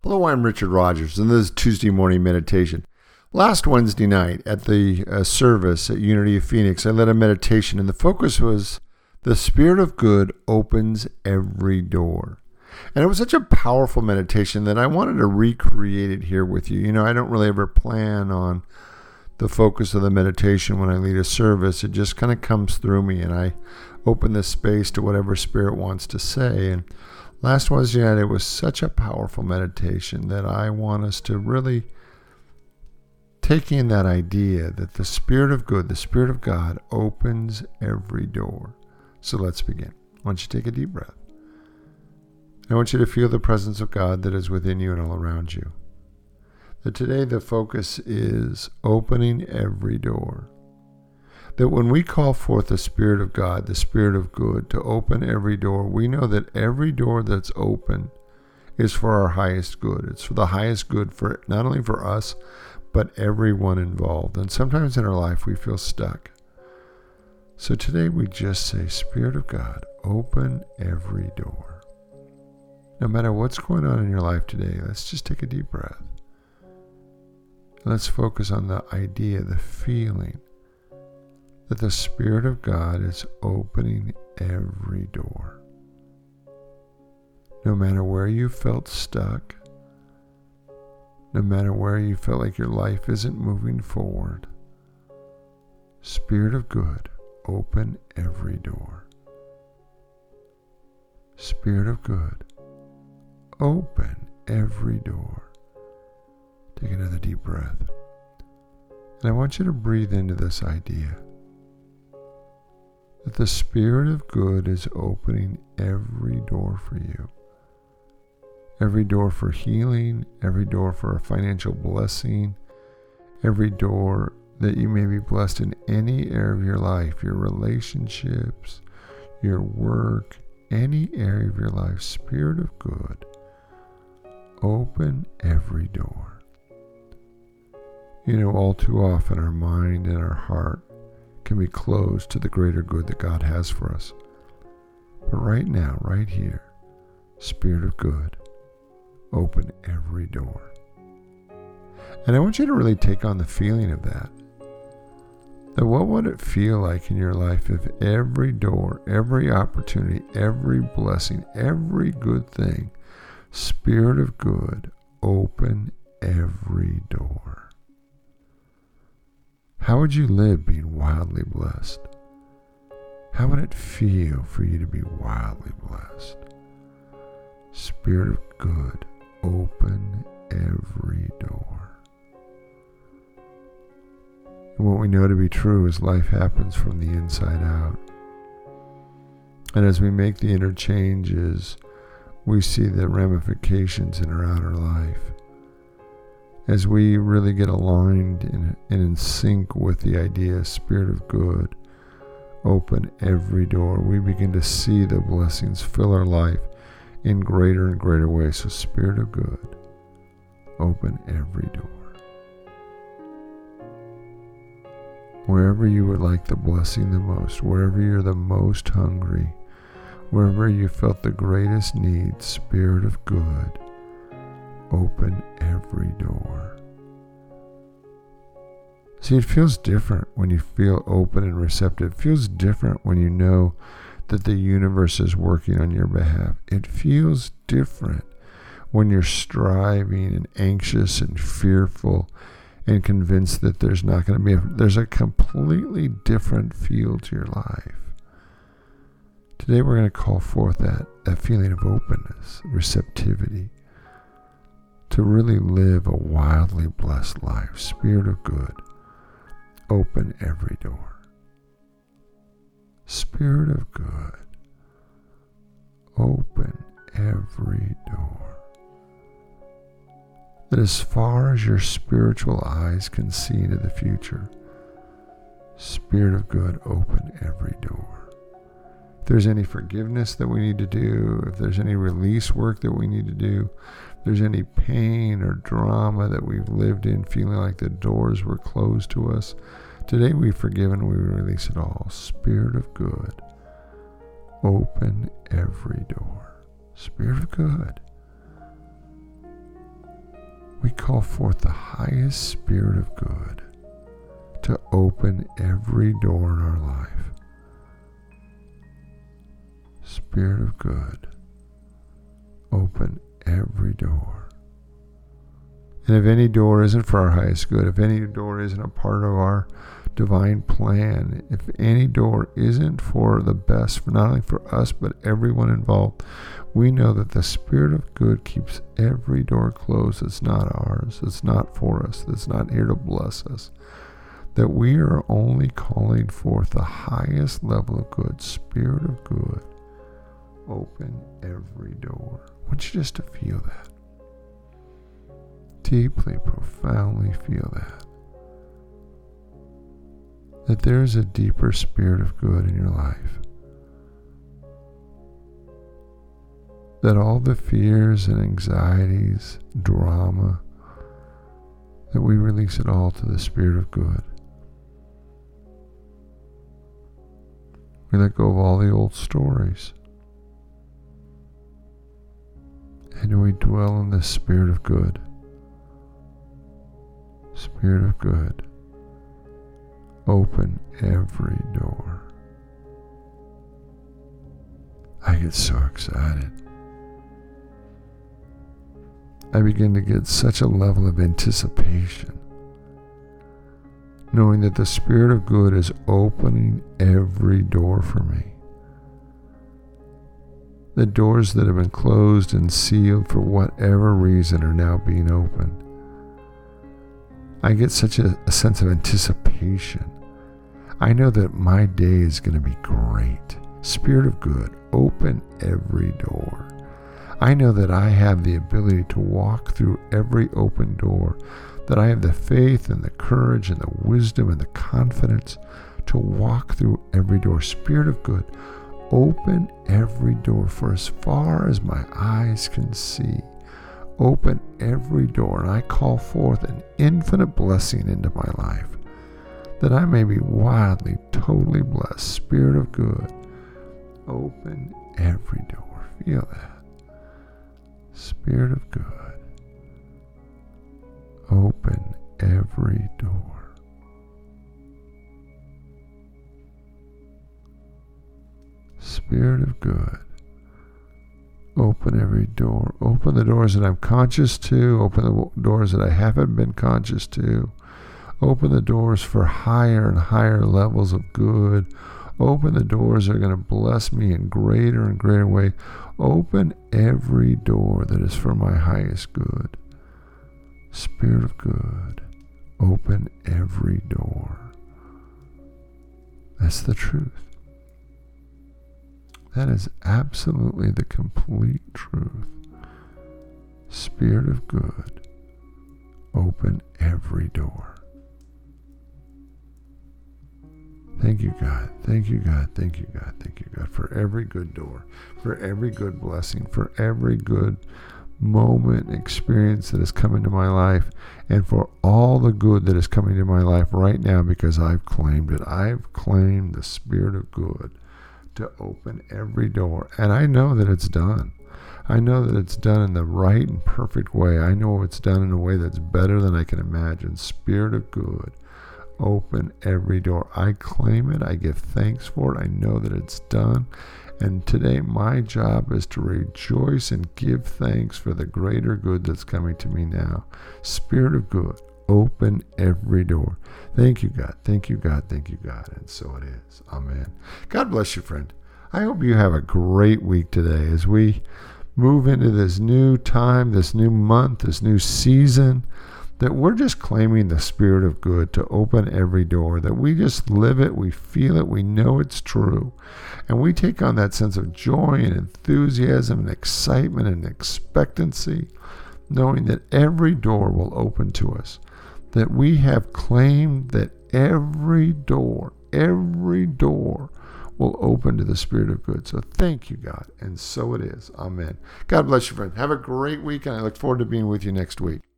Hello, I'm Richard Rogers, and this is Tuesday Morning Meditation. Last Wednesday night at the service at Unity of Phoenix, I led a meditation, and the focus was the Spirit of Good opens every door. And it was such a powerful meditation that I wanted to recreate it here with you. You know, I don't really ever plan on the focus of the meditation when I lead a service. It just kind of comes through me, and I open this space to whatever Spirit wants to say. And last Wednesday night, it was such a powerful meditation that I want us to really take in that idea that the Spirit of Good, the Spirit of God, opens every door. So let's begin. I want you to take a deep breath. I want you to feel the presence of God that is within you and all around you. That today the focus is opening every door. That when we call forth the Spirit of God, the Spirit of Good, to open every door, we know that every door that's open is for our highest good. It's for the highest good for not only for us, but everyone involved. And sometimes in our life we feel stuck. So today we just say, Spirit of God, open every door. No matter what's going on in your life today, let's just take a deep breath. Let's focus on the idea, the feeling, that the Spirit of God is opening every door. No matter where you felt stuck, no matter where you felt like your life isn't moving forward, Spirit of Good, open every door. Spirit of Good, open every door. Take another deep breath. And I want you to breathe into this idea that the Spirit of Good is opening every door for you. Every door for healing, every door for a financial blessing, every door that you may be blessed in any area of your life, your relationships, your work, any area of your life. Spirit of Good, open every door. You know, all too often our mind and our heart can be closed to the greater good that God has for us. But right now, right here, Spirit of Good, open every door. And I want you to really take on the feeling of that. That what would it feel like in your life if every door, every opportunity, every blessing, every good thing, Spirit of Good, open every door? How would you live being wildly blessed? How would it feel for you to be wildly blessed? Spirit of Good, open every door. And what we know to be true is life happens from the inside out. And as we make the interchanges, we see the ramifications in our outer life. As we really get aligned and in sync with the idea, Spirit of Good, open every door, we begin to see the blessings fill our life in greater and greater ways. So Spirit of Good, open every door. Wherever you would like the blessing the most, wherever you're the most hungry, wherever you felt the greatest need, Spirit of Good, open every door. See, it feels different when you feel open and receptive. It feels different when you know that the universe is working on your behalf. It feels different when you're striving and anxious and fearful and convinced that there's not going to be there's a completely different feel to your life. Today we're going to call forth that feeling of openness, receptivity, to really live a wildly blessed life. Spirit of Good, open every door. Spirit of Good, open every door. That as far as your spiritual eyes can see into the future, Spirit of Good, open every door. If there's any forgiveness that we need to do, if there's any release work that we need to do, if there's any pain or drama that we've lived in, feeling like the doors were closed to us, today we forgive and we release it all. Spirit of Good, open every door. Spirit of Good, we call forth the highest Spirit of good to open every door in our life. Spirit of good, open every door. And if any door isn't for our highest good, if any door isn't a part of our divine plan, if any door isn't for the best, for not only for us, but everyone involved, we know that the Spirit of good keeps every door closed that's not ours, that's not for us, that's not here to bless us. That we are only calling forth the highest level of good. Spirit of good, open every door. I want you just to feel that. Deeply, profoundly feel that. That there is a deeper Spirit of good in your life. That all the fears and anxieties, drama, that we release it all to the Spirit of good. We let go of all the old stories. And we dwell in the Spirit of good. Spirit of good, open every door. I get so excited. I begin to get such a level of anticipation, knowing that the Spirit of good is opening every door for me. The doors that have been closed and sealed for whatever reason are now being opened. I get such a sense of anticipation. I know that my day is going to be great. Spirit of good, open every door. I know that I have the ability to walk through every open door, that I have the faith and the courage and the wisdom and the confidence to walk through every door. Spirit of good, open every door for as far as my eyes can see. Open every door, and I call forth an infinite blessing into my life, that I may be wildly, totally blessed. Spirit of good, open every door. Feel that. Spirit of good, open every door. Spirit of good, open every door. Open the doors that I'm conscious to. Open the doors that I haven't been conscious to. Open the doors for higher and higher levels of good. Open the doors that are going to bless me in greater and greater way. Open every door that is for my highest good. Spirit of good, open every door. That's the truth. That is absolutely the complete truth. Spirit of good, open every door. Thank you, God. Thank you, God. Thank you, God. Thank you, God, for every good door, for every good blessing, for every good moment, experience that has come into my life, and for all the good that is coming into my life right now, because I've claimed it. I've claimed the Spirit of good to open every door. And I know that it's done. I know that it's done in the right and perfect way. I know it's done in a way that's better than I can imagine. Spirit of good, open every door. I claim it. I give thanks for it. I know that it's done. And today my job is to rejoice and give thanks for the greater good that's coming to me now. Spirit of good, open every door. Thank you, God. Thank you, God. Thank you, God. And so it is. Amen. God bless you, friend. I hope you have a great week today as we move into this new time, this new month, this new season, that we're just claiming the Spirit of good to open every door, that we just live it, we feel it, we know it's true. And we take on that sense of joy and enthusiasm and excitement and expectancy, knowing that every door will open to us, that we have claimed that every door will open to the Spirit of good. So thank you, God. And so it is. Amen. God bless you, friend. Have a great week, and I look forward to being with you next week.